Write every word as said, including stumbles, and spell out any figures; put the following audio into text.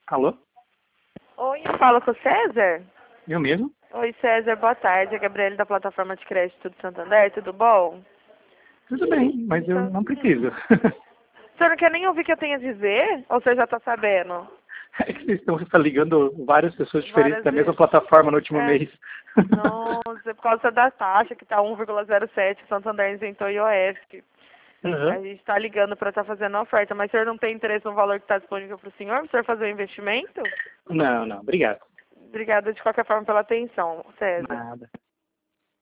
Alô? Oi, eu falo com o César? Eu mesmo? Oi, César, boa tarde. É a Gabriele da plataforma de crédito do Santander, tudo bom? Tudo bem, mas eu não preciso. O senhor não quer nem ouvir o que eu tenho a dizer? Ou você já está sabendo? É que vocês estão tá ligando várias pessoas diferentes Várias da mesma vezes. plataforma no último É. mês. Nossa, é por causa da taxa que está um vírgula zero sete, o Santander isentou I O F. Uhum. A gente está ligando para estar fazendo a oferta, mas o senhor não tem interesse no valor que está disponível para o senhor? Para o senhor fazer o investimento? Não, não, obrigado. Obrigada de qualquer forma pela atenção, César. Nada.